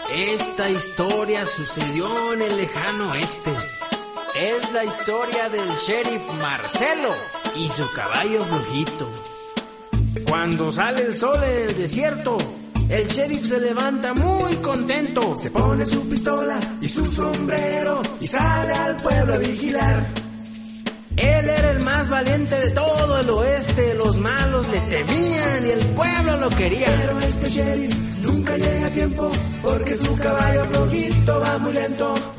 Esta historia sucedió en el lejano oeste. Es la historia del sheriff Marcelo y su caballo flojito. Cuando sale el sol en el desierto, el sheriff se levanta muy contento. Se pone su pistola y su sombrero y sale al pueblo a vigilar. Él era el más valiente de todo el oeste. Los malos le temían y el pueblo lo quería. Pero este sheriff nunca llega a tiempo porque su caballo flojito va muy lento.